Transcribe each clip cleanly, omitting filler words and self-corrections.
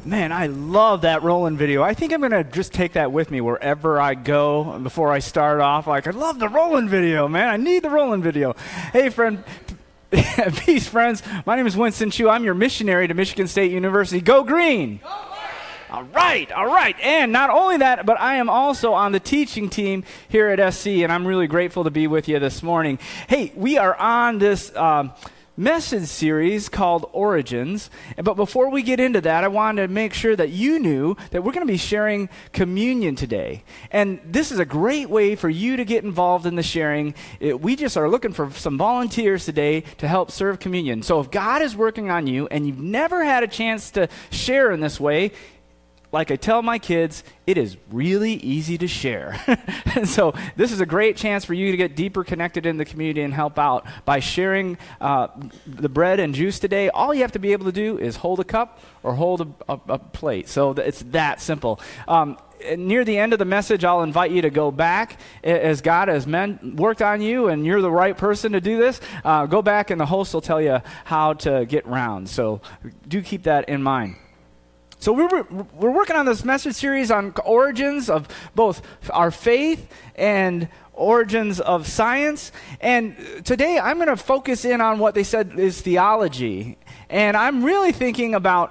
Man, I love that rolling video. I think I'm going to just take that with me wherever I go before I start off. Like, I love the rolling video, man. I need the rolling video. Hey, friend. Peace, friends. My name is Winston Chu. I'm your missionary to Michigan State University. Go Green! Go All right. And not only that, but I am also on the teaching team here at SC, and I'm really grateful to be with you this morning. Hey, we are on this message series called Origins. But before we get into that, I wanted to make sure that you knew that we're going to be sharing communion today. And this is a great way for you to get involved in the sharing. We just are looking for some volunteers today to help serve communion. So if God is working on you and you've never had a chance to share in this way, like I tell my kids, it is really easy to share. And so this is a great chance for you to get deeper connected in the community and help out by sharing the bread and juice today. All you have to be able to do is hold a cup or hold a plate. So it's that simple. Near the end of the message, I'll invite you to go back as God has worked on you and you're the right person to do this. Go back and the host will tell you how to get round. So do keep that in mind. So we're working on this message series on origins of both our faith and origins of science. And today I'm going to focus in on what they said is theology. And I'm really thinking about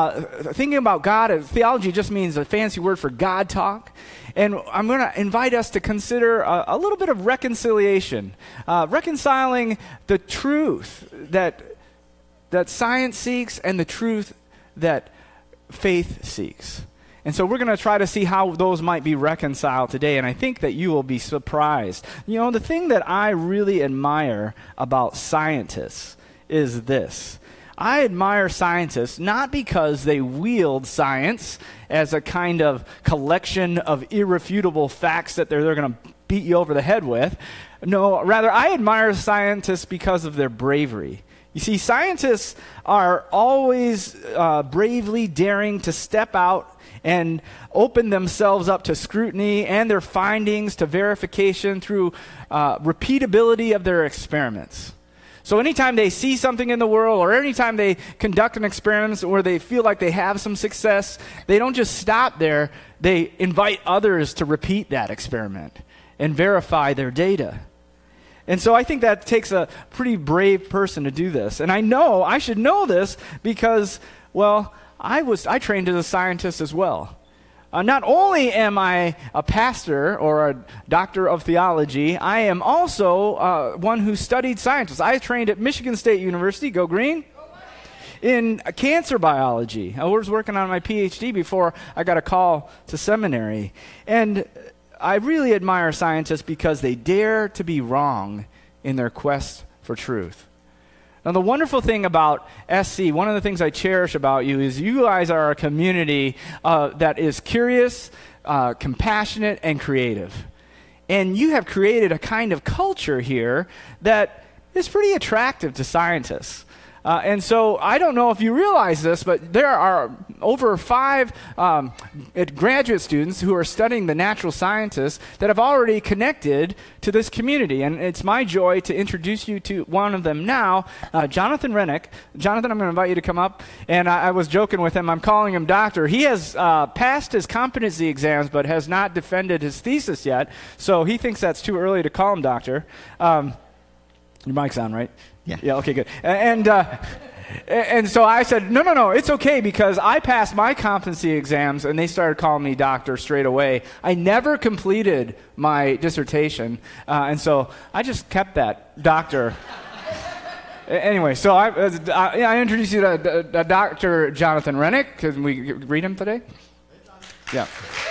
God. Theology just means a fancy word for God talk. And I'm going to invite us to consider a little bit of reconciliation, reconciling the truth that science seeks and the truth that faith seeks. And so we're going to try to see how those might be reconciled today, and I think that you will be surprised. You know, the thing that I really admire about scientists is this. I admire scientists not because they wield science as a kind of collection of irrefutable facts that they're going to beat you over the head with. No, rather, I admire scientists because of their bravery. You see, scientists are always bravely daring to step out and open themselves up to scrutiny and their findings to verification through repeatability of their experiments. So anytime they see something in the world or anytime they conduct an experiment where they feel like they have some success, they don't just stop there. They invite others to repeat that experiment and verify their data. And so I think that takes a pretty brave person to do this. And I should know this because, well, I trained as a scientist as well. Not only am I a pastor or a doctor of theology, I am also one who studied science. I trained at Michigan State University, go Green, in cancer biology. I was working on my PhD before I got a call to seminary. And I really admire scientists because they dare to be wrong in their quest for truth. Now, the wonderful thing about SC, one of the things I cherish about you is you guys are a community that is curious, compassionate, and creative. And you have created a kind of culture here that is pretty attractive to scientists. And so I don't know if you realize this, but there are over 5 graduate students who are studying the natural sciences that have already connected to this community. And it's my joy to introduce you to one of them now, Jonathan Rennick. Jonathan, I'm going to invite you to come up. And I was joking with him. I'm calling him doctor. He has passed his competency exams, but has not defended his thesis yet. So he thinks that's too early to call him doctor. Your mic's on, right? Yeah, okay, good. And so I said, no, it's okay because I passed my competency exams and they started calling me doctor straight away. I never completed my dissertation, and so I just kept that doctor. Anyway, so I introduce you to Dr. Jonathan Rennick. Can we read him today? Yeah.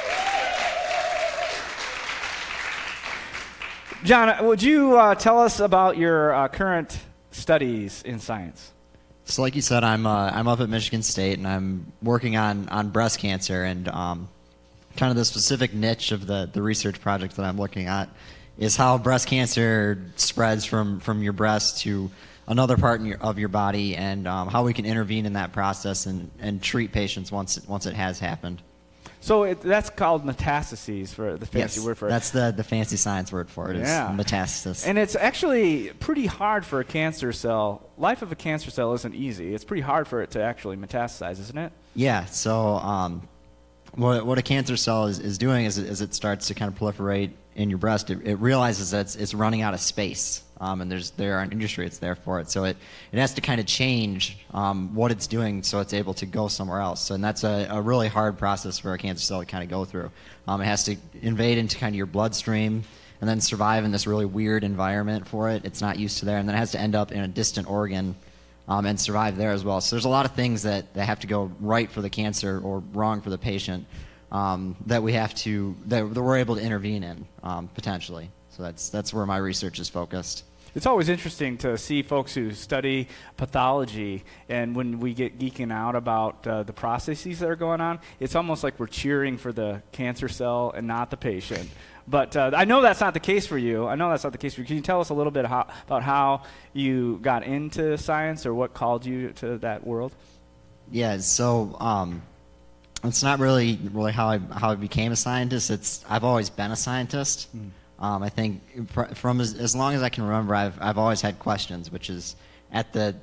John, would you tell us about your current studies in science? So like you said, I'm up at Michigan State, and I'm working on breast cancer, and kind of the specific niche of the research project that I'm looking at is how breast cancer spreads from your breast to another part of your body, and how we can intervene in that process and treat patients once it has happened. So that's called metastases, for the fancy word for it. That's the fancy science word for it, is metastasis. And it's actually pretty hard for a cancer cell. Life of a cancer cell isn't easy. It's pretty hard for it to actually metastasize, isn't it? Yeah, so what a cancer cell is doing is it starts to kind of proliferate in your breast. It realizes that it's running out of space. And there are an industry that's there for it. So it has to kind of change what it's doing so it's able to go somewhere else. So, and that's a really hard process for a cancer cell to kind of go through. It has to invade into kind of your bloodstream and then survive in this really weird environment for it. It's not used to there. And then it has to end up in a distant organ and survive there as well. So there's a lot of things that have to go right for the cancer or wrong for the patient that we're able to intervene in potentially. So that's where my research is focused. It's always interesting to see folks who study pathology, and when we get geeking out about the processes that are going on, it's almost like we're cheering for the cancer cell and not the patient. But I know that's not the case for you. Can you tell us a little bit about how you got into science, or what called you to that world? Yeah, so it's not really how I became a scientist. I've always been a scientist. I think from as long as I can remember, I've always had questions, which is at the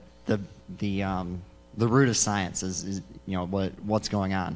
root of science is what's going on.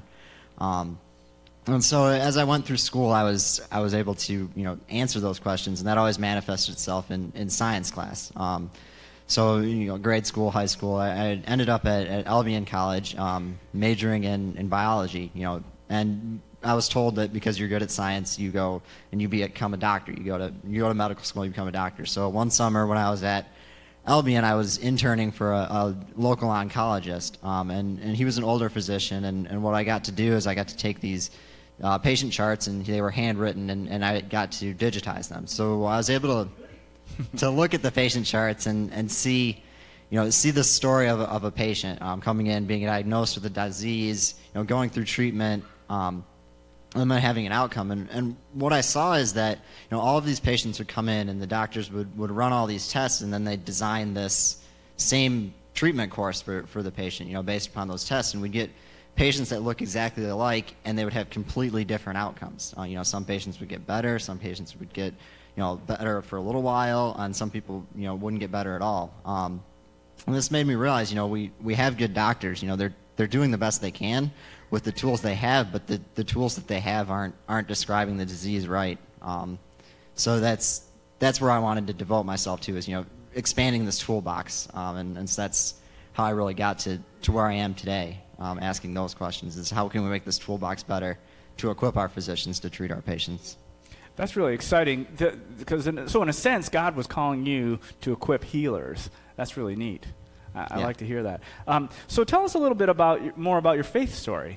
And so as I went through school, I was able to answer those questions, and that always manifested itself in science class. So grade school, high school, I ended up at Albion College, majoring in biology. And I was told that because you're good at science, you go and you become a doctor. You go to medical school, you become a doctor. So one summer when I was at Albion, I was interning for a local oncologist, and he was an older physician. And what I got to do is I got to take these patient charts, and they were handwritten, and I got to digitize them. So I was able to look at the patient charts and see the story of a patient coming in, being diagnosed with a disease, going through treatment, and then having an outcome. And what I saw is that all of these patients would come in, and the doctors would run all these tests, and then they'd design this same treatment course for the patient, based upon those tests. And we'd get patients that look exactly alike, and they would have completely different outcomes. Some patients would get better, some patients would get better for a little while, and some people wouldn't get better at all. And this made me realize we have good doctors. They're doing the best they can with the tools they have, but the tools that they have aren't describing the disease right. So that's where I wanted to devote myself to, is expanding this toolbox, and so that's how I really got to where I am today, asking those questions, is how can we make this toolbox better to equip our physicians to treat our patients. That's really exciting, because in a sense, God was calling you to equip healers. That's really neat. I like to hear that. So tell us a little bit more about your faith story.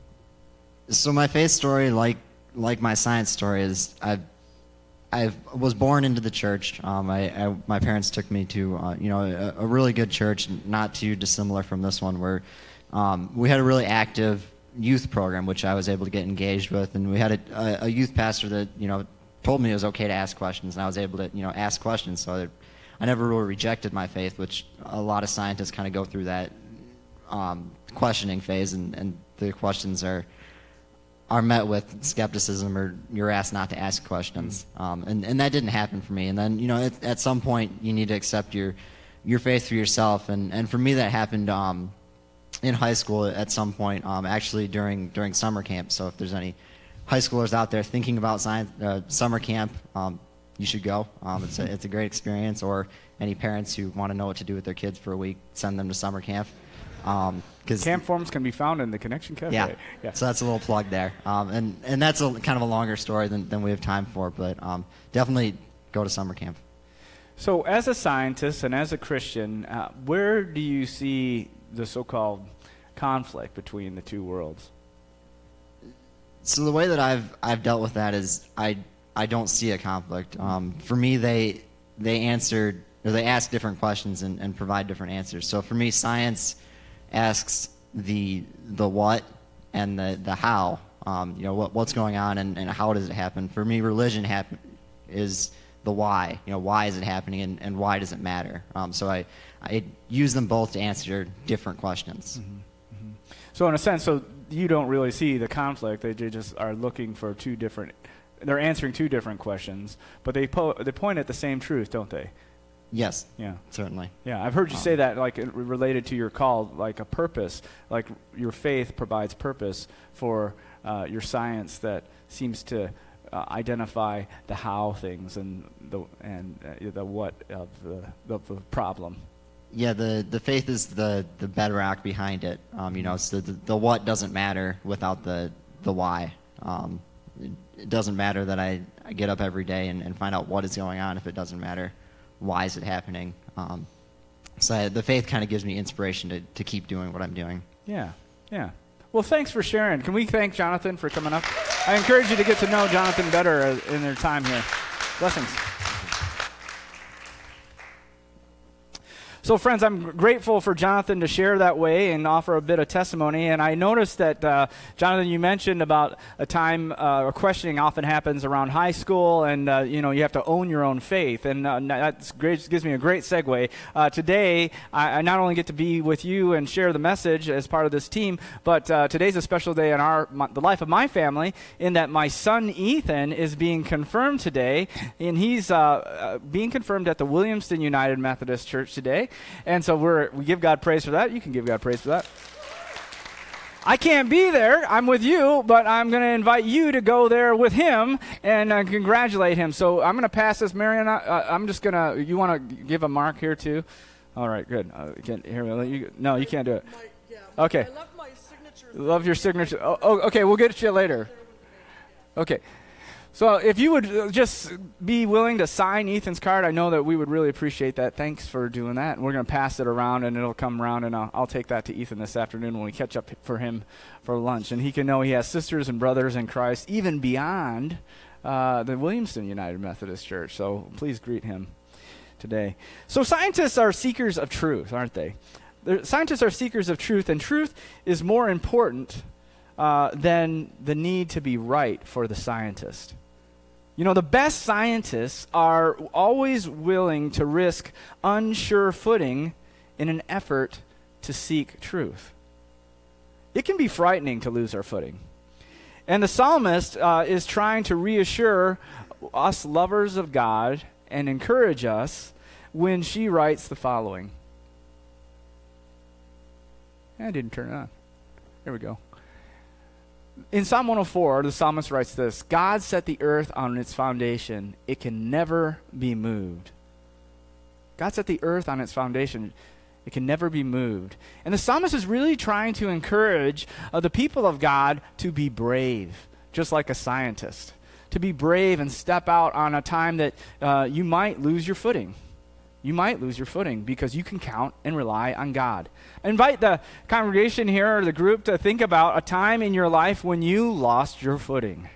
So my faith story, like my science story, is I was born into the church. My parents took me to a really good church, not too dissimilar from this one, where we had a really active youth program, which I was able to get engaged with, and we had a youth pastor that told me it was okay to ask questions, and I was able to ask questions. So I never really rejected my faith, which a lot of scientists kind of go through that questioning phase, and the questions are met with skepticism, or you're asked not to ask questions. And that didn't happen for me. And then at some point you need to accept your faith for yourself, and for me that happened in high school at some point, actually during summer camp. So if there's any high schoolers out there thinking about summer camp, you should go. It's a great experience. Or any parents who want to know what to do with their kids for a week, send them to summer camp. Camp forms can be found in the Connection Cafe. Yeah. So that's a little plug there. And that's kind of a longer story than we have time for, but definitely go to summer camp. So as a scientist and as a Christian, where do you see the so-called conflict between the two worlds? So the way that I've dealt with that is I don't see a conflict. For me, they ask different questions and provide different answers. So for me, science asks the what and the how. What's going on and how does it happen. For me, religion is the why. Why is it happening and why does it matter? So I use them both to answer different questions. So in a sense, you don't really see the conflict. They just are looking for they're answering two different questions, but they point at the same truth, don't they? Yes. Yeah. Certainly. Yeah, I've heard you say that, like related to your call, like a purpose, like your faith provides purpose for your science that seems to identify the how things and the what of the problem. Yeah, the faith is the bedrock behind it. So the what doesn't matter without the why. It doesn't matter that I get up every day and find out what is going on if it doesn't matter why is it happening. So the faith kind of gives me inspiration to keep doing what I'm doing. Yeah, yeah. Well, thanks for sharing. Can we thank Jonathan for coming up? I encourage you to get to know Jonathan better in their time here. Blessings. So, friends, I'm grateful for Jonathan to share that way and offer a bit of testimony. And I noticed that, Jonathan, you mentioned about a time or questioning often happens around high school, and, you have to own your own faith. And that's great. Gives me a great segue. Today, I not only get to be with you and share the message as part of this team, but today's a special day in the life of my family in that my son, Ethan, is being confirmed today. And he's being confirmed at the Williamston United Methodist Church today. And so we give God praise for that. You can give God praise for that. I can't be there. I'm with you, but I'm going to invite you to go there with him and congratulate him. So I'm going to pass this, Marion. I'm just going to, you want to give a mark here too? All right, good. No, you can't do it. Okay. I left my signature. Love your signature. Oh, okay, we'll get you later. Okay. So if you would just be willing to sign Ethan's card, I know that we would really appreciate that. Thanks for doing that. And we're going to pass it around, and it'll come around, and I'll take that to Ethan this afternoon when we catch up for him for lunch. And he can know he has sisters and brothers in Christ, even beyond the Williamston United Methodist Church. So please greet him today. So scientists are seekers of truth, aren't they? Scientists are seekers of truth, and truth is more important than the need to be right for the scientist. The best scientists are always willing to risk unsure footing in an effort to seek truth. It can be frightening to lose our footing. And the psalmist is trying to reassure us lovers of God and encourage us when she writes the following. I didn't turn it on. There we go. In Psalm 104, the psalmist writes this: God set the earth on its foundation. It can never be moved. God set the earth on its foundation. It can never be moved. And the psalmist is really trying to encourage the people of God to be brave, just like a scientist. To be brave and step out on a time that you might lose your footing. You might lose your footing because you can count and rely on God. I invite the congregation here or the group to think about a time in your life when you lost your footing.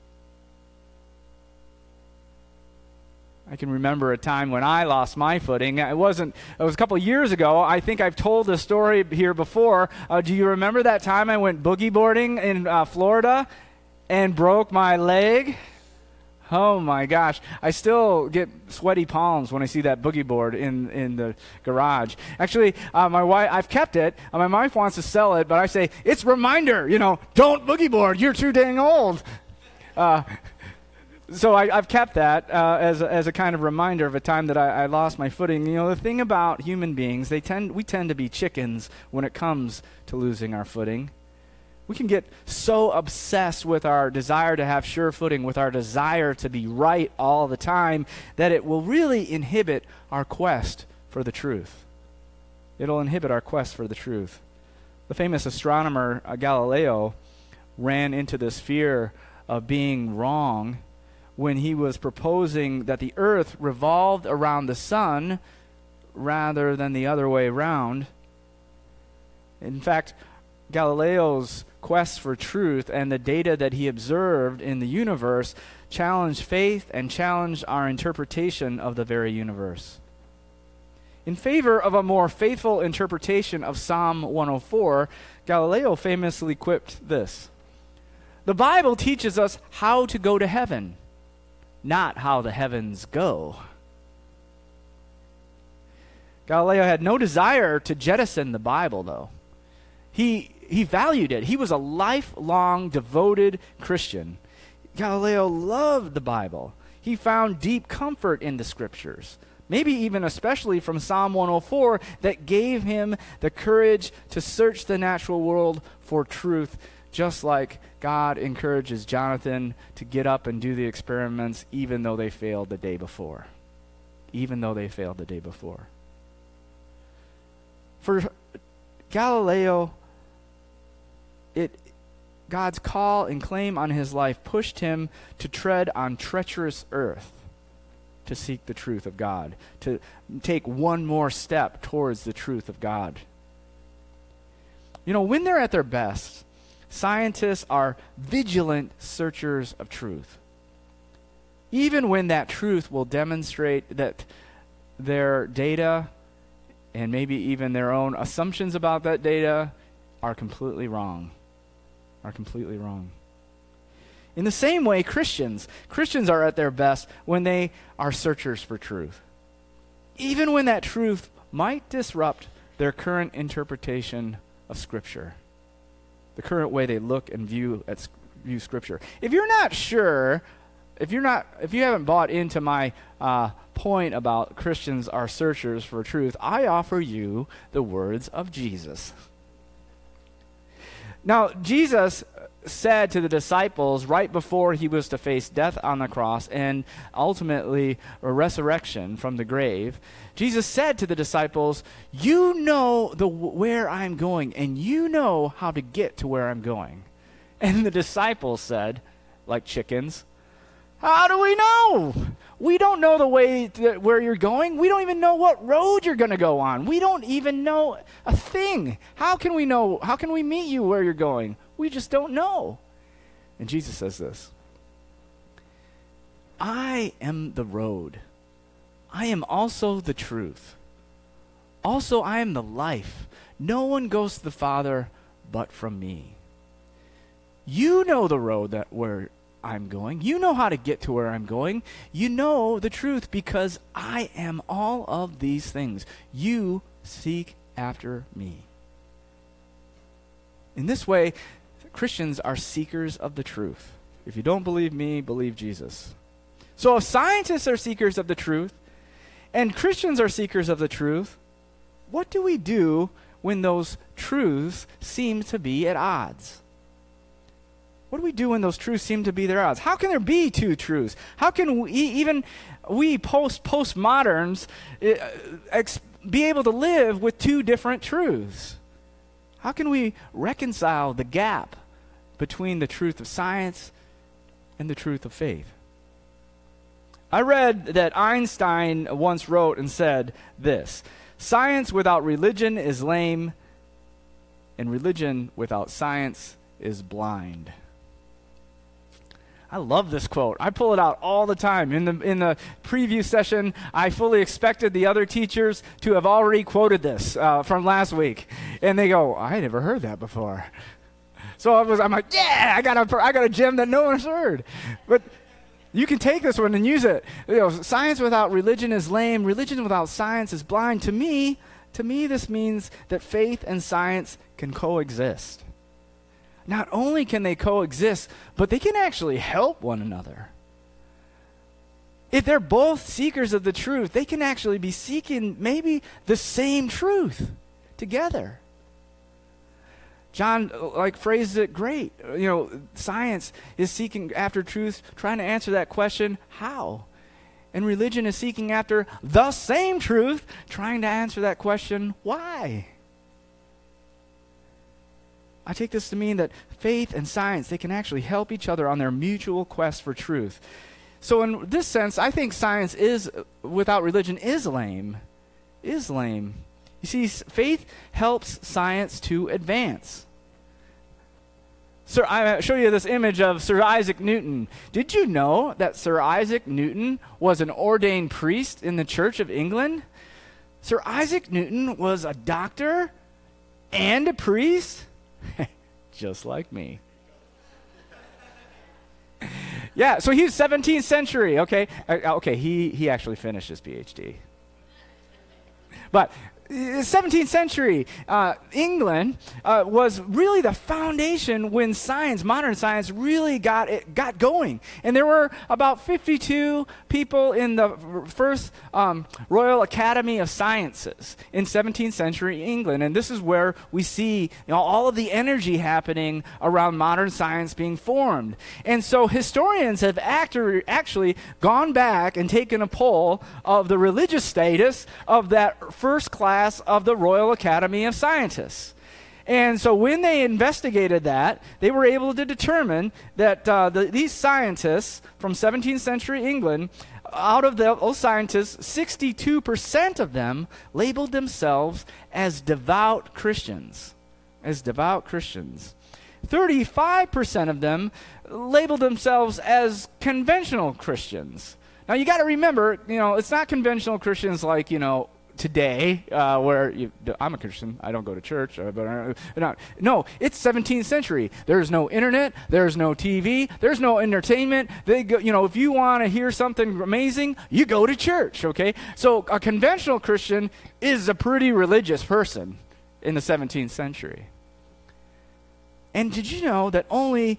I can remember a time when I lost my footing. It was a couple of years ago. I think I've told the story here before. Do you remember that time I went boogie boarding in Florida and broke my leg? Oh my gosh. I still get sweaty palms when I see that boogie board in the garage. Actually, my wife, I've kept it. My wife wants to sell it, but I say, it's a reminder, don't boogie board. You're too dang old. So I've kept that as a kind of reminder of a time that I lost my footing. The thing about human beings, we tend to be chickens when it comes to losing our footing. We can get so obsessed with our desire to have sure footing, with our desire to be right all the time, that it will really inhibit our quest for the truth. It'll inhibit our quest for the truth. The famous astronomer Galileo ran into this fear of being wrong when he was proposing that the earth revolved around the sun rather than the other way around. In fact, Galileo's quest for truth and the data that he observed in the universe challenged faith and challenged our interpretation of the very universe. In favor of a more faithful interpretation of Psalm 104, Galileo famously quipped this: "The Bible teaches us how to go to heaven, not how the heavens go." Galileo had no desire to jettison the Bible, though. He he valued it. He was a lifelong devoted Christian. Galileo loved the Bible. He found deep comfort in the scriptures, maybe even especially from Psalm 104, that gave him the courage to search the natural world for truth, just like God encourages Jonathan to get up and do the experiments even though they failed the day before. Even though they failed the day before. For Galileo, God's call and claim on his life pushed him to tread on treacherous earth to seek the truth of God, to take one more step towards the truth of God. You know, when they're at their best, scientists are vigilant searchers of truth. Even when that truth will demonstrate that their data and maybe even their own assumptions about that data are completely wrong. In the same way, Christians are at their best when they are searchers for truth. Even when that truth might disrupt their current interpretation of Scripture, the current way they look and view Scripture. If you're not sure, if you haven't bought into my point about Christians are searchers for truth, I offer you the words of Jesus. Now, Jesus said to the disciples right before he was to face death on the cross and ultimately a resurrection from the grave, Jesus said to the disciples, you know where I'm going, and you know how to get to where I'm going. And the disciples said, like chickens, how do we know? We don't know the way where you're going. We don't even know what road you're going to go on. We don't even know a thing. How can we know? How can we meet you where you're going? We just don't know. And Jesus says this, I am the road. I am also the truth. Also, I am the life. No one goes to the Father but from me. You know the road where I'm going. You know how to get to where I'm going. You know the truth because I am all of these things. You seek after me. In this way, Christians are seekers of the truth. If you don't believe me, believe Jesus. So if scientists are seekers of the truth and Christians are seekers of the truth, what do we do when those truths seem to be at odds? What do we do when those truths seem to be their odds? How can there be two truths? How can we postmoderns be able to live with two different truths? How can we reconcile the gap between the truth of science and the truth of faith? I read that Einstein once wrote and said this, science without religion is lame, and religion without science is blind. I love this quote. I pull it out all the time. In the preview session, I fully expected the other teachers to have already quoted this from last week. And they go, I never heard that before. So I'm like, yeah, I got a gem that no one's heard. But you can take this one and use it. You know, science without religion is lame. Religion without science is blind. To me, this means that faith and science can coexist. Not only can they coexist, but they can actually help one another. If they're both seekers of the truth, they can actually be seeking maybe the same truth together. John phrases it great. You know, science is seeking after truth, trying to answer that question, how? And religion is seeking after the same truth, trying to answer that question, why? I take this to mean that faith and science, they can actually help each other on their mutual quest for truth. So in this sense, I think science without religion is lame. You see, faith helps science to advance. Sir, I show you this image of Sir Isaac Newton. Did you know that Sir Isaac Newton was an ordained priest in the Church of England? Sir Isaac Newton was a doctor and a priest? Just like me. Yeah, so he's 17th century, okay? Okay, he actually finished his PhD. But 17th century England was really the foundation when science, modern science, really got going. And there were about 52 people in the first Royal Academy of Sciences in 17th century England. And this is where we see all of the energy happening around modern science being formed. And so historians have actually gone back and taken a poll of the religious status of that first class of the Royal Academy of Scientists. And so when they investigated that, they were able to determine that these scientists from 17th century England, out of those scientists, 62% of them labeled themselves as devout Christians. As devout Christians. 35% of them labeled themselves as conventional Christians. Now you got to remember, it's not conventional Christians like, today, where I'm a Christian, I don't go to church, no, it's 17th century. There's no internet, there's no TV, there's no entertainment. They go, if you want to hear something amazing, you go to church. Okay, so a conventional Christian is a pretty religious person in the 17th century. And did you know that only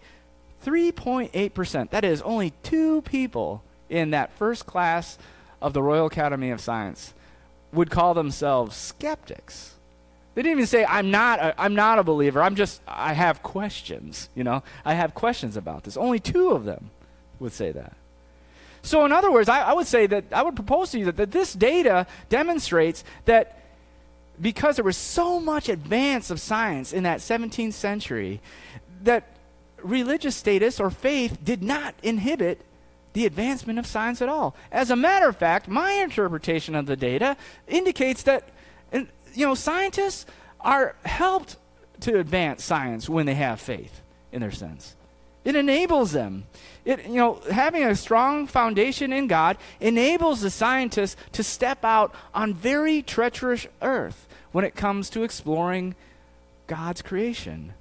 3.8%, that is, only 2 people in that first class of the Royal Academy of Science would call themselves skeptics? They didn't even say, I'm not a believer. I have questions. I have questions about this. Only 2 of them would say that. So in other words, I would propose to you that this data demonstrates that because there was so much advance of science in that 17th century, that religious status or faith did not inhibit the advancement of science at all. As a matter of fact, my interpretation of the data indicates that, scientists are helped to advance science when they have faith, in their sense. It enables them. Having a strong foundation in God enables the scientists to step out on very treacherous earth when it comes to exploring God's creation.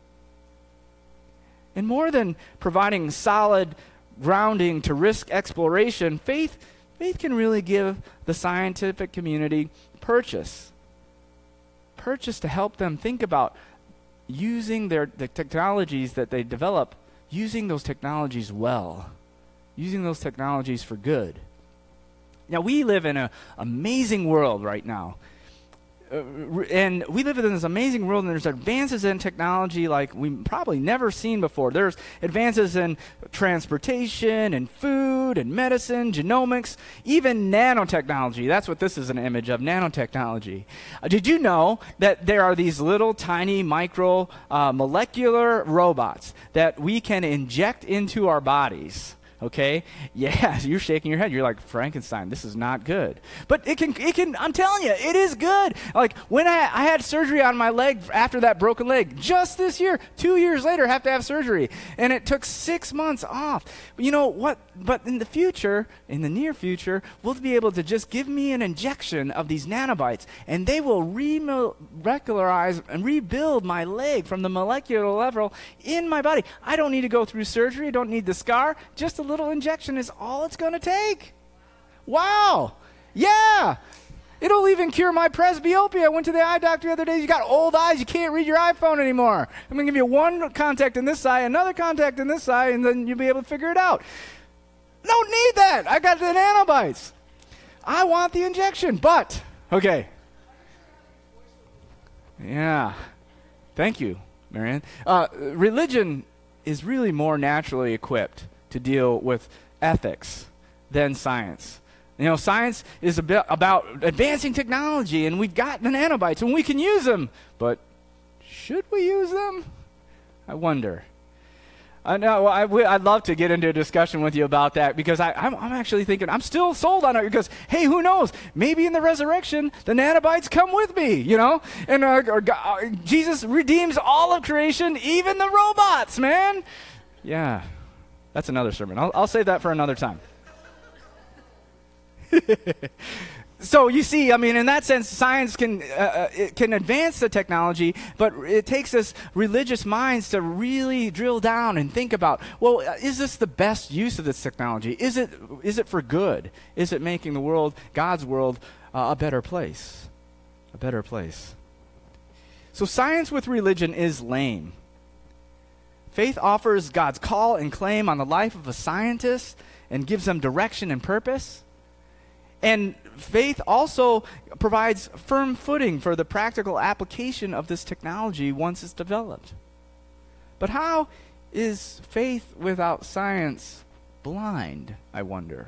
And more than providing solid grounding to risk exploration, faith can really give the scientific community purchase to help them think about using the technologies that they develop, using those technologies well, using those technologies for good. Now, we live in an amazing world right now. And we live in this amazing world, and there's advances in technology like we've probably never seen before. There's advances in transportation and food and medicine, genomics, even nanotechnology. That's what this is an image of, nanotechnology. Did you know that there are these little tiny micro molecular robots that we can inject into our bodies? Okay? Yeah, you're shaking your head. You're like, Frankenstein, this is not good. But it can, I'm telling you, it is good. Like, when I had surgery on my leg after that broken leg, just this year, 2 years later, I have to have surgery. And it took 6 months off. But you know what? But in the near future, we'll be able to just give me an injection of these nanobites, and they will molecularize and rebuild my leg from the molecular level in my body. I don't need to go through surgery. I don't need the scar. Just a little injection is all it's going to take. Wow. Yeah. It'll even cure my presbyopia. I went to the eye doctor the other day. You got old eyes. You can't read your iPhone anymore. I'm going to give you one contact in this eye, another contact in this eye, and then you'll be able to figure it out. Don't need that. I got the nanobites. I want the injection, but, okay. Yeah. Thank you, Marianne. Religion is really more naturally equipped to deal with ethics than science. Science is about advancing technology, and we've got the nanobites, and we can use them. But should we use them? I wonder. I know. I'd love to get into a discussion with you about that, because I'm actually thinking, I'm still sold on it, because, hey, who knows? Maybe in the resurrection, the nanobites come with me, and Jesus redeems all of creation, even the robots, man. Yeah. That's another sermon. I'll save that for another time. So you see, in that sense, science can advance the technology, but it takes us religious minds to really drill down and think about, well, is this the best use of this technology? Is it for good? Is it making the world, God's world, a better place? a better place. So science with religion is lame. Faith offers God's call and claim on the life of a scientist and gives them direction and purpose. And faith also provides firm footing for the practical application of this technology once it's developed. But how is faith without science blind, I wonder?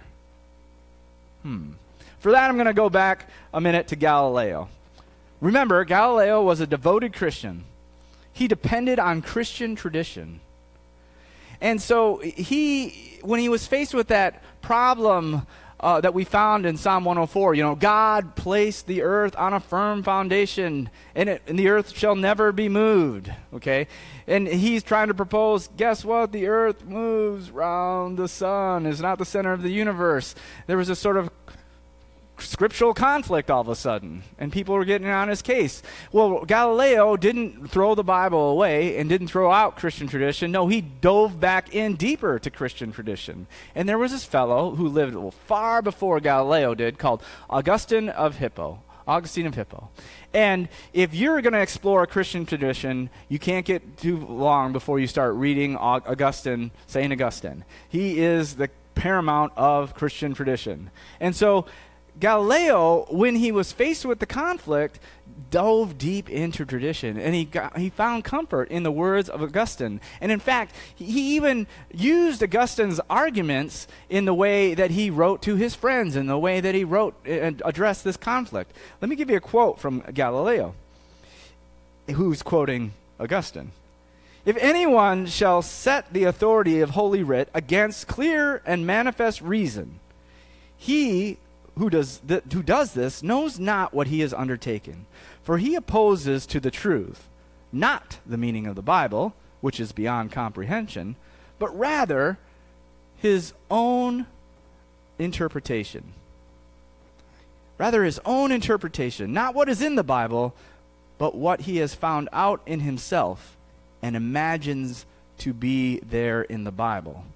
For that, I'm going to go back a minute to Galileo. Remember, Galileo was a devoted Christian. He depended on Christian tradition. And so when he was faced with that problem that we found in Psalm 104, God placed the earth on a firm foundation, and the earth shall never be moved, okay? And he's trying to propose, guess what? The earth moves round the sun. It's not the center of the universe. There was a sort of scriptural conflict all of a sudden, and people were getting on his case. Well, Galileo didn't throw the Bible away and didn't throw out Christian tradition. No, he dove back in deeper to Christian tradition. And there was this fellow who lived far before Galileo did called Augustine of Hippo. And if you're going to explore Christian tradition, you can't get too long before you start reading St. Augustine. He is the paramount of Christian tradition. And so Galileo, when he was faced with the conflict, dove deep into tradition, and he found comfort in the words of Augustine. And in fact, he even used Augustine's arguments in the way that he wrote to his friends, in the way that he wrote and addressed this conflict. Let me give you a quote from Galileo, who's quoting Augustine. If anyone shall set the authority of Holy Writ against clear and manifest reason, he who does this knows not what he has undertaken, for he opposes to the truth, not the meaning of the Bible, which is beyond comprehension, but rather his own interpretation. Rather his own interpretation, not what is in the Bible, but what he has found out in himself and imagines to be there in the Bible.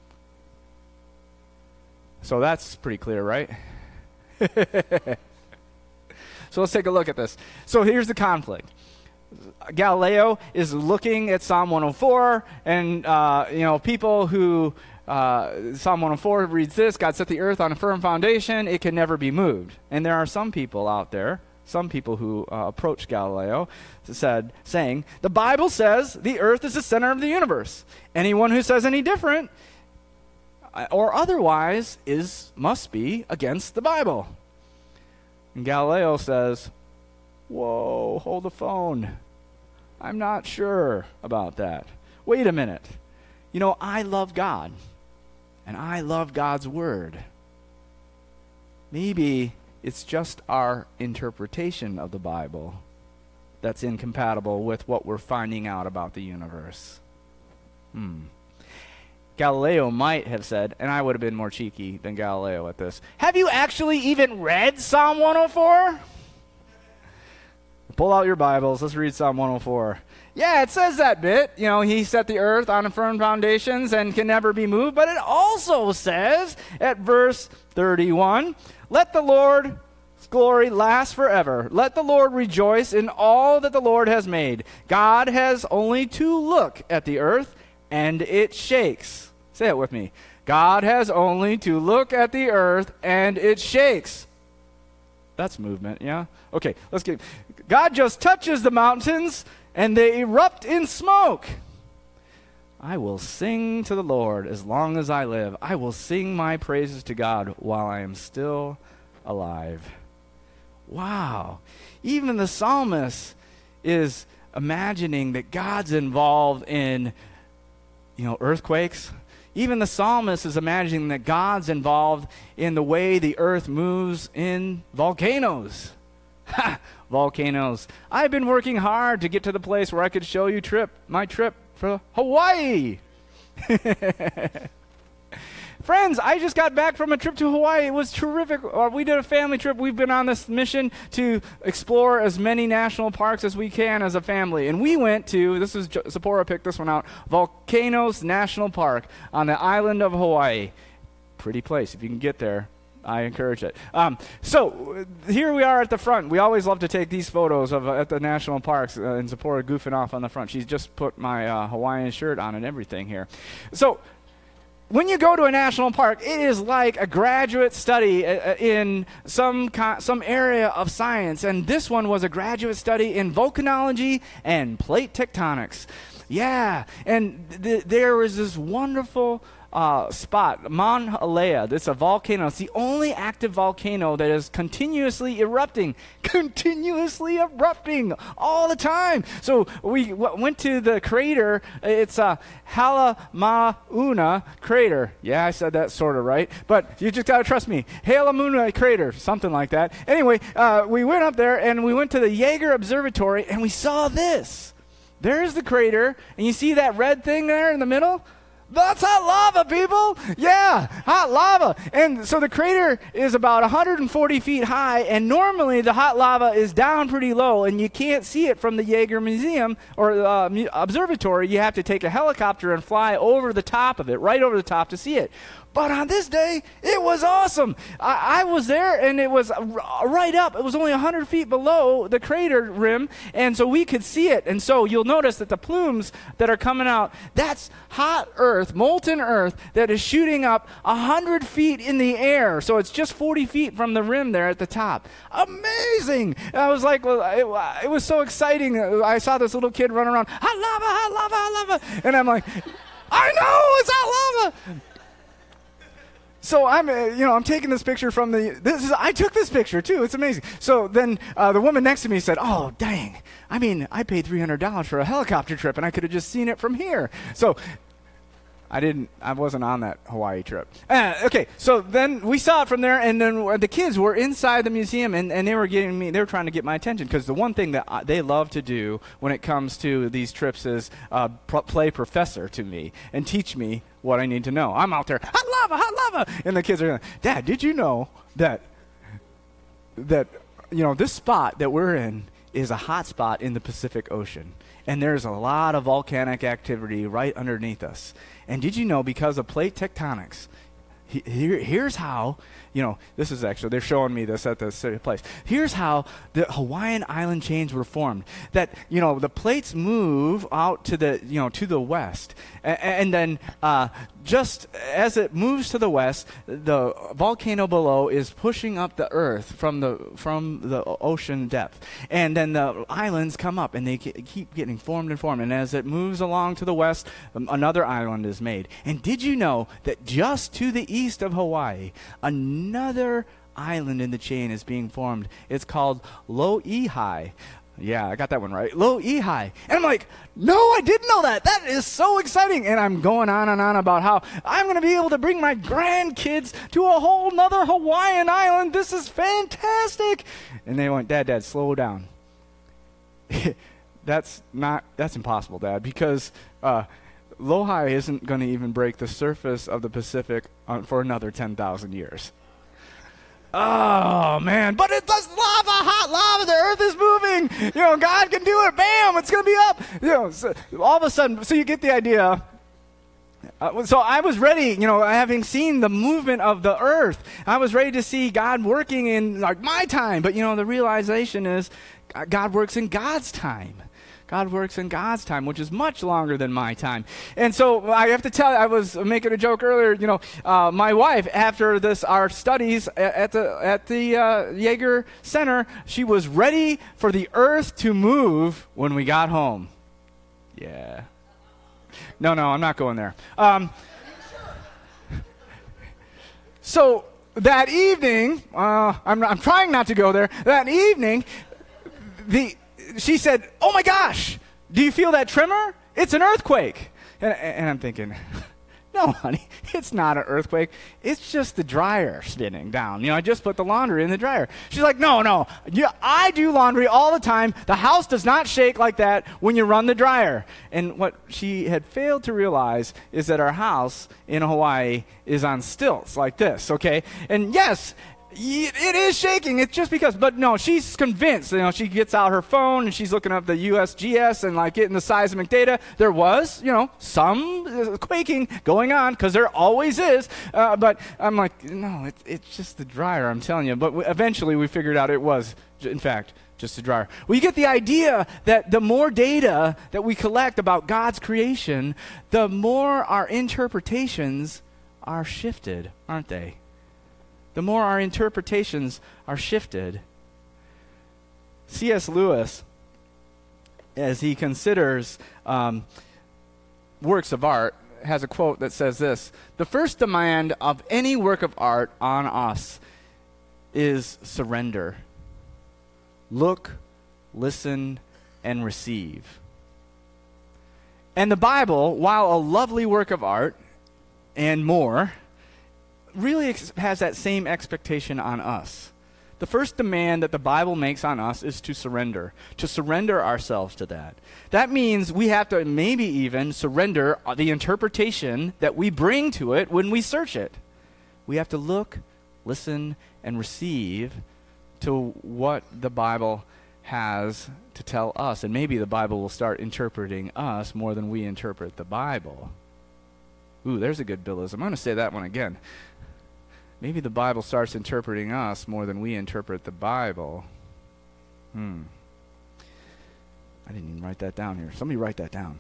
So that's pretty clear, right? So let's take a look at this. So here's the conflict. Galileo is looking at Psalm 104, and people who Psalm 104 reads this: God set the earth on a firm foundation; it can never be moved. And there are some people out there, some people who approached Galileo, saying the Bible says the earth is the center of the universe. Anyone who says any different or otherwise must be against the Bible. And Galileo says, whoa, hold the phone. I'm not sure about that. Wait a minute. I love God, and I love God's word. Maybe it's just our interpretation of the Bible that's incompatible with what we're finding out about the universe. Galileo might have said, and I would have been more cheeky than Galileo at this, have you actually even read Psalm 104? Pull out your Bibles. Let's read Psalm 104. Yeah, it says that bit. He set the earth on firm foundations and can never be moved. But it also says at verse 31, let the Lord's glory last forever. Let the Lord rejoice in all that the Lord has made. God has only to look at the earth, and it shakes. Say it with me. God has only to look at the earth, and it shakes. That's movement, yeah? Okay, let's get... God just touches the mountains, and they erupt in smoke. I will sing to the Lord as long as I live. I will sing my praises to God while I am still alive. Wow. Even the psalmist is imagining that God's involved in earthquakes. Even the psalmist is imagining that God's involved in the way the earth moves in volcanoes. Ha! Volcanoes. I've been working hard to get to the place where I could show you my trip for Hawaii. Friends, I just got back from a trip to Hawaii. It was terrific. We did a family trip. We've been on this mission to explore as many national parks as we can as a family. And we went to, Sephora picked this one out, Volcanoes National Park on the island of Hawaii. Pretty place if you can get there. I encourage it. So here we are at the front. We always love to take these photos of at the national parks and Zipporah goofing off on the front. She's just put my Hawaiian shirt on and everything here. So when you go to a national park, it is like a graduate study in some area of science. And this one was a graduate study in volcanology and plate tectonics. Yeah, and there was this wonderful spot, Mauna Lea. This is a volcano. It's the only active volcano that is continuously erupting all the time. So we went to the crater. It's a Halemauna crater. Yeah, I said that sort of right, but you just got to trust me. Halemauna crater, something like that. Anyway, we went up there and we went to the Jaeger Observatory and we saw this. There's the crater, and you see that red thing there in the middle? That's hot lava, people. Yeah, hot lava. And so the crater is about 140 feet high, and normally the hot lava is down pretty low, and you can't see it from the Jaeger Museum or observatory. You have to take a helicopter and fly over the top of it, right over the top to see it. But on this day, it was awesome. I was there, and it was right up. It was only 100 feet below the crater rim, and so we could see it. And so you'll notice that the plumes that are coming out, that's hot earth, molten earth, that is shooting up 100 feet in the air. So it's just 40 feet from the rim there at the top. Amazing. And I was like, well, it was so exciting. I saw this little kid run around, hot lava, hot lava, hot lava. And I'm like, I know, it's hot lava. So I'm taking this picture from I took this picture too. It's amazing. So then the woman next to me said, "Oh, dang! I mean, I paid $300 for a helicopter trip, and I could have just seen it from here." So I wasn't on that Hawaii trip. Okay, so then we saw it from there, and then the kids were inside the museum, and they were trying to get my attention, because the one thing that they love to do when it comes to these trips is play professor to me and teach me what I need to know. I'm out there, hot lava, and the kids are going, "Dad, did you know that this spot that we're in is a hot spot in the Pacific Ocean, and there's a lot of volcanic activity right underneath us. And did you know, because of plate tectonics, here's how, this is actually, they're showing me this at the city place. Here's how the Hawaiian island chains were formed. That, the plates move out to the west. And then just as it moves to the west, the volcano below is pushing up the earth from the ocean depth. And then the islands come up, and they keep getting formed and formed. And as it moves along to the west, another island is made. And did you know that just to the east of Hawaii, another island in the chain is being formed? It's called Lo'ihai. Yeah, I got that one right. Lo'ihai. And I'm like, no, I didn't know that. That is so exciting. And I'm going on and on about how I'm going to be able to bring my grandkids to a whole nother Hawaiian island. This is fantastic. And they went, Dad, slow down. That's impossible, Dad, because Lo'ihai isn't going to even break the surface of the Pacific for another 10,000 years. Oh, man. But it's lava, hot lava. The earth is moving. God can do it. Bam, it's going to be up. So all of a sudden, so you get the idea. So I was ready, having seen the movement of the earth. I was ready to see God working in my time. But, the realization is God works in God's time. God works in God's time, which is much longer than my time. And so I have to tell you, I was making a joke earlier, my wife, after our studies at the Jaeger Center, she was ready for the earth to move when we got home. Yeah. No, I'm not going there. So that evening, I'm trying not to go there. That evening, she said, "Oh my gosh, do you feel that tremor? It's an earthquake." And I'm thinking, no, honey, it's not an earthquake. It's just the dryer spinning down. I just put the laundry in the dryer. She's like, no, I do laundry all the time. The house does not shake like that when you run the dryer. And what she had failed to realize is that our house in Hawaii is on stilts like this, okay? And yes, It is shaking. It's just because, but no, she's convinced. She gets out her phone and she's looking up the USGS and like getting the seismic data. There was, some quaking going on because there always is. But I'm like, no, it's just the dryer. I'm telling you. But eventually we figured out it was, in fact, just a dryer. We get the idea that the more data that we collect about God's creation, the more our interpretations are shifted, aren't they? The more our interpretations are shifted. C.S. Lewis, as he considers works of art, has a quote that says this: "The first demand of any work of art on us is surrender. Look, listen, and receive." And the Bible, while a lovely work of art and more, really has that same expectation on us. The first demand that the Bible makes on us is to surrender ourselves to that. That means we have to maybe even surrender the interpretation that we bring to it when we search it. We have to look, listen, and receive to what the Bible has to tell us. And maybe the Bible will start interpreting us more than we interpret the Bible. Ooh, there's a good Billism. I'm going to say that one again. Maybe the Bible starts interpreting us more than we interpret the Bible. I didn't even write that down here. Somebody write that down.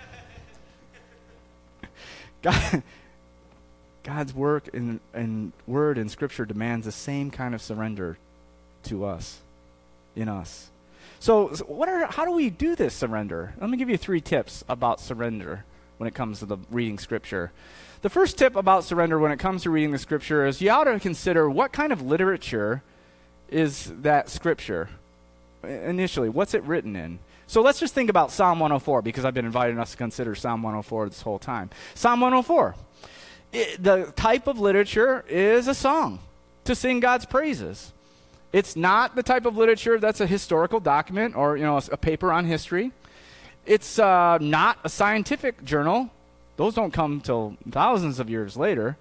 God's work and word in Scripture demands the same kind of surrender to us, in us. So how do we do this surrender? Let me give you 3 tips about surrender when it comes to the reading Scripture. The first tip about surrender when it comes to reading the Scripture is you ought to consider what kind of literature is that Scripture. Initially, what's it written in? So let's just think about Psalm 104, because I've been inviting us to consider Psalm 104 this whole time. Psalm 104. The type of literature is a song to sing God's praises. It's not the type of literature that's a historical document or a paper on history. It's not a scientific journal. Those don't come till thousands of years later.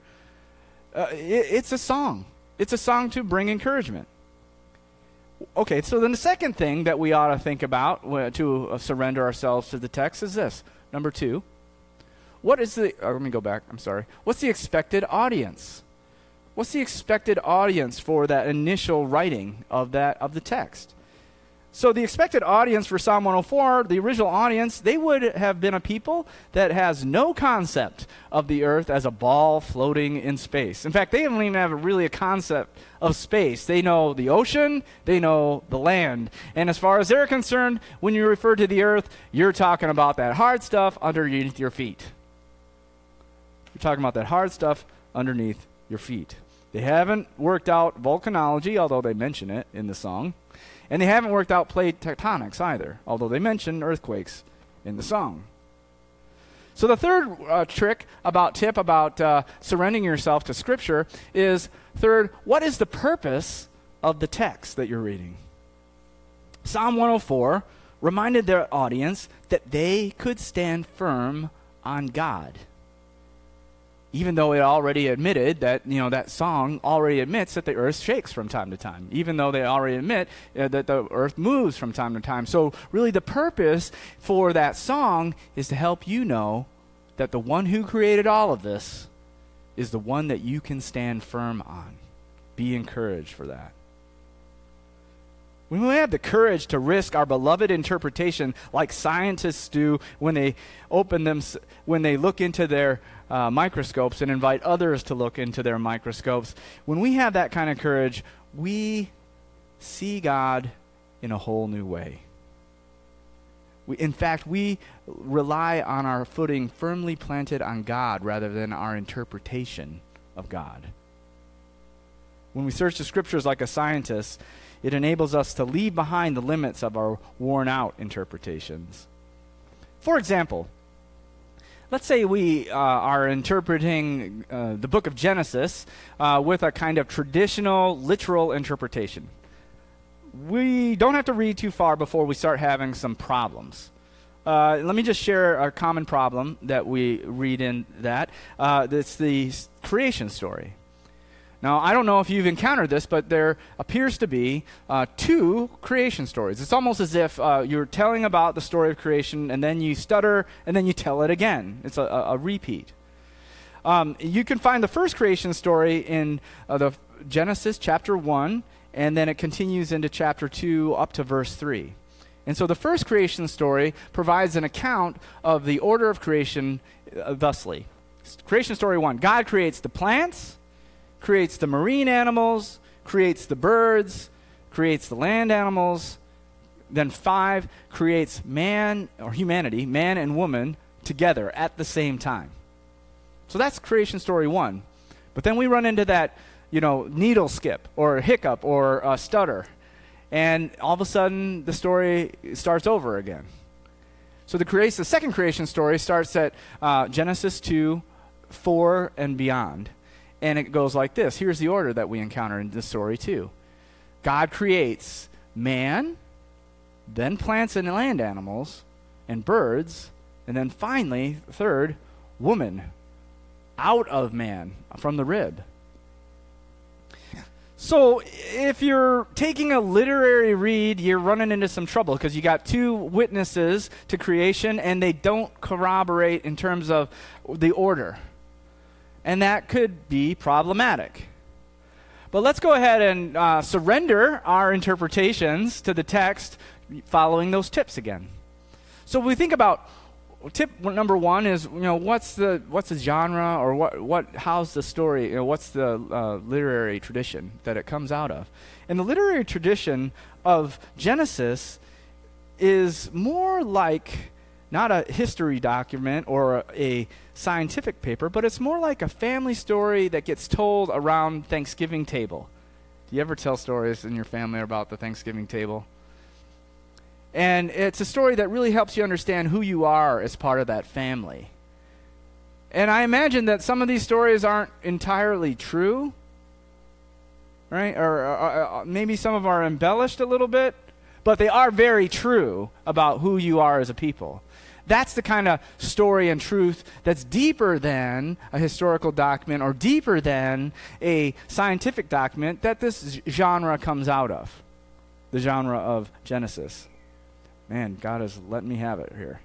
It's a song. It's a song to bring encouragement. Okay, so then the second thing that we ought to think about to surrender ourselves to the text is this. Number 2, what is let me go back. I'm sorry. What's the expected audience? What's the expected audience for that initial writing of the text? So the expected audience for Psalm 104, the original audience, they would have been a people that has no concept of the earth as a ball floating in space. In fact, they don't even have really a concept of space. They know the ocean, they know the land. And as far as they're concerned, when you refer to the earth, you're talking about that hard stuff underneath your feet. You're talking about that hard stuff underneath your feet. They haven't worked out volcanology, although they mention it in the song. And they haven't worked out plate tectonics either, although they mention earthquakes in the song. So the third tip about surrendering yourself to Scripture is, third, what is the purpose of the text that you're reading? Psalm 104 reminded their audience that they could stand firm on God. Even though it already admitted that, that song already admits that the earth shakes from time to time. Even though they already admit that the earth moves from time to time. So really the purpose for that song is to help you know that the one who created all of this is the one that you can stand firm on. Be encouraged for that. When we have the courage to risk our beloved interpretation like scientists do when they look into their microscopes and invite others to look into their microscopes, when we have that kind of courage, we see God in a whole new way. In fact, we rely on our footing firmly planted on God rather than our interpretation of God. When we search the Scriptures like a scientist, it enables us to leave behind the limits of our worn-out interpretations. For example, let's say we are interpreting the book of Genesis with a kind of traditional, literal interpretation. We don't have to read too far before we start having some problems. Let me just share a common problem that we read in that. It's the creation story. Now, I don't know if you've encountered this, but there appears to be two creation stories. It's almost as if you're telling about the story of creation, and then you stutter, and then you tell it again. It's a repeat. You can find the first creation story in the Genesis chapter 1, and then it continues into chapter 2 up to verse 3. And so the first creation story provides an account of the order of creation thusly. Creation story 1, God creates the plants, creates the marine animals, creates the birds, creates the land animals. Then 5, creates man, or humanity, man and woman, together at the same time. So that's creation story 1. But then we run into that, needle skip, or hiccup, or stutter. And all of a sudden, the story starts over again. So the second creation story starts at Genesis 2, 4, and beyond. And it goes like this. Here's the order that we encounter in this story too. God creates man, then plants and land animals, and birds, and then finally, third, woman, out of man, from the rib. So if you're taking a literary read, you're running into some trouble because you got two witnesses to creation, and they don't corroborate in terms of the order. And that could be problematic. But let's go ahead and surrender our interpretations to the text following those tips again. So we think about tip number 1 is, what's the genre, or how's the story, what's the literary tradition that it comes out of? And the literary tradition of Genesis is more like not a history document or a scientific paper, but it's more like a family story that gets told around Thanksgiving table. Do you ever tell stories in your family about the Thanksgiving table? And it's a story that really helps you understand who you are as part of that family. And I imagine that some of these stories aren't entirely true, right? Or maybe some of them are embellished a little bit, but they are very true about who you are as a people. That's the kind of story and truth that's deeper than a historical document or deeper than a scientific document that this genre comes out of, the genre of Genesis. Man, God has let me have it here.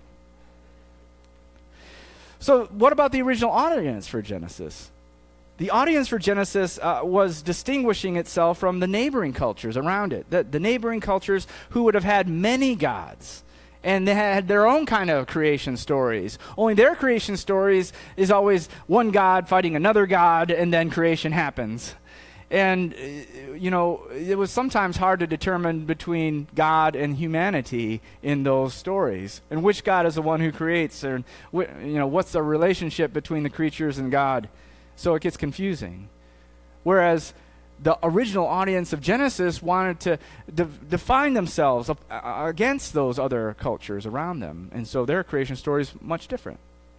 So what about the original audience for Genesis? The audience for Genesis was distinguishing itself from the neighboring cultures around it, the neighboring cultures who would have had many gods. And they had their own kind of creation stories. Only their creation stories is always one God fighting another God, and then creation happens. And, it was sometimes hard to determine between God and humanity in those stories. And which God is the one who creates, or, what's the relationship between the creatures and God. So it gets confusing. Whereas the original audience of Genesis wanted to define themselves against those other cultures around them. And so their creation story is much different.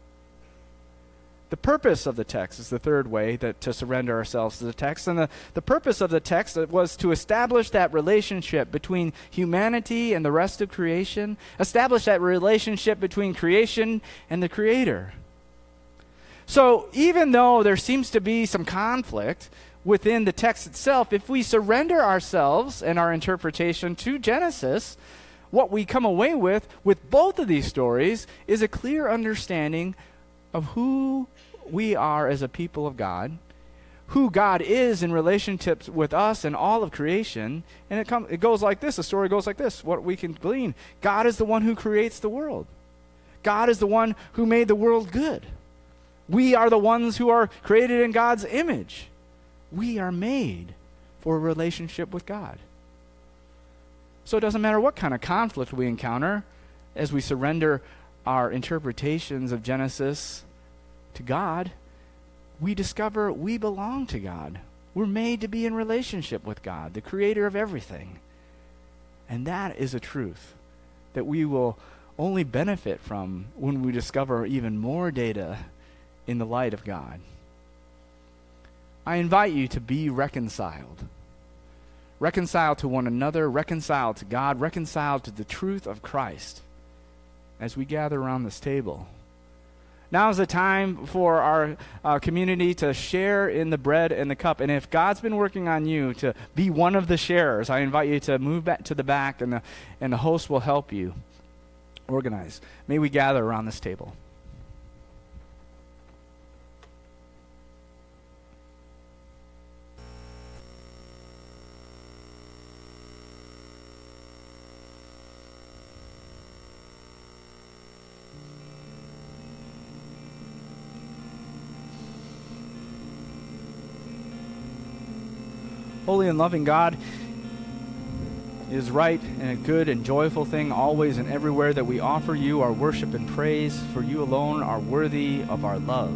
The purpose of the text is the third way to surrender ourselves to the text. And the purpose of the text was to establish that relationship between humanity and the rest of creation, establish that relationship between creation and the Creator. So even though there seems to be some conflict within the text itself, if we surrender ourselves and our interpretation to Genesis, what we come away with both of these stories is a clear understanding of who we are as a people of God, who God is in relationships with us and all of creation. And it goes like this. The story goes like this. What we can glean: God is the one who creates the world. God is the one who made the world good. We are the ones who are created in God's image. We are made for a relationship with God. So it doesn't matter what kind of conflict we encounter as we surrender our interpretations of Genesis to God, we discover we belong to God. We're made to be in relationship with God, the Creator of everything. And that is a truth that we will only benefit from when we discover even more data in the light of God. I invite you to be reconciled. Reconciled to one another, reconciled to God, reconciled to the truth of Christ as we gather around this table. Now is the time for our community to share in the bread and the cup. And if God's been working on you to be one of the sharers, I invite you to move back to the back, and the host will help you organize. May we gather around this table. Holy and loving God, it is right and a good and joyful thing always and everywhere that we offer you our worship and praise, for you alone are worthy of our love.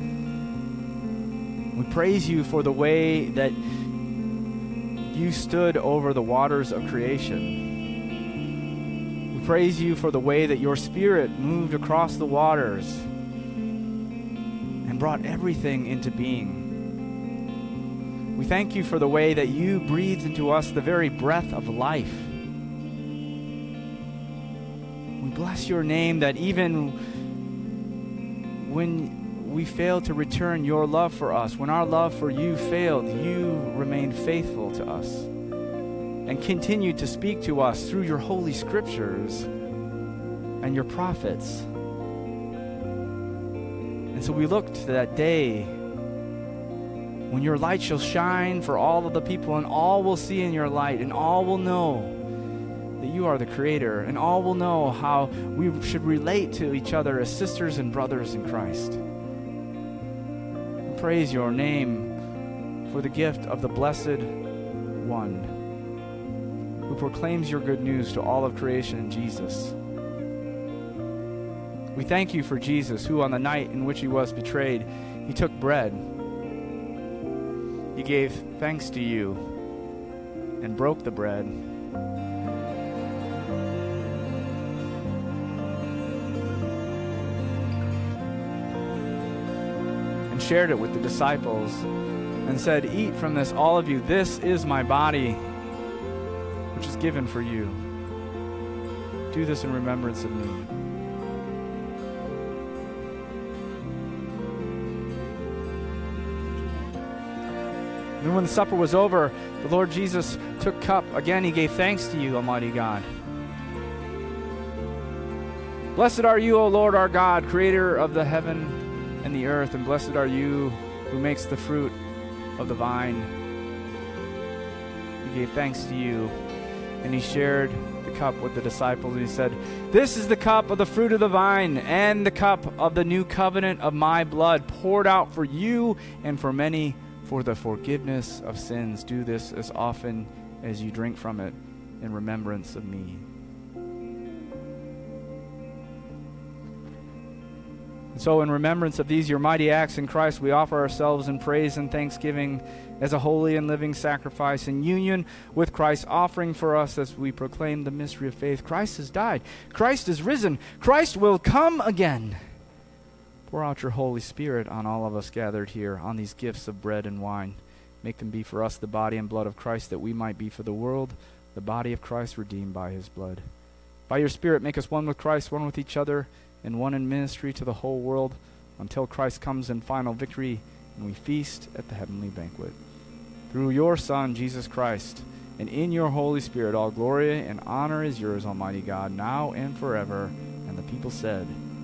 We praise you for the way that you stood over the waters of creation. We praise you for the way that your Spirit moved across the waters and brought everything into being. We thank you for the way that you breathed into us the very breath of life. We bless your name that even when we failed to return your love for us, when our love for you failed, you remained faithful to us and continued to speak to us through your holy scriptures and your prophets. And so we look to that day when your light shall shine for all of the people, and all will see in your light, and all will know that you are the Creator, and all will know how we should relate to each other as sisters and brothers in Christ. We praise your name for the gift of the Blessed One, who proclaims your good news to all of creation in Jesus. We thank you for Jesus, who on the night in which he was betrayed, he took bread. He gave thanks to you and broke the bread. And shared it with the disciples and said, "Eat from this, all of you. This is my body, which is given for you. Do this in remembrance of me." And when the supper was over, the Lord Jesus took cup. Again, he gave thanks to you, Almighty God. Blessed are you, O Lord our God, creator of the heaven and the earth, and blessed are you who makes the fruit of the vine. He gave thanks to you, and he shared the cup with the disciples, and he said, "This is the cup of the fruit of the vine, and the cup of the new covenant of my blood, poured out for you and for many, for the forgiveness of sins. Do this as often as you drink from it in remembrance of me." And so in remembrance of these your mighty acts in Christ, we offer ourselves in praise and thanksgiving as a holy and living sacrifice in union with Christ, offering for us as we proclaim the mystery of faith. Christ has died. Christ is risen. Christ will come again. Pour out your Holy Spirit on all of us gathered here, on these gifts of bread and wine. Make them be for us the body and blood of Christ, that we might be for the world the body of Christ, redeemed by his blood. By your Spirit, make us one with Christ, one with each other, and one in ministry to the whole world, until Christ comes in final victory and we feast at the heavenly banquet. Through your Son, Jesus Christ, and in your Holy Spirit, all glory and honor is yours, Almighty God, now and forever. And the people said,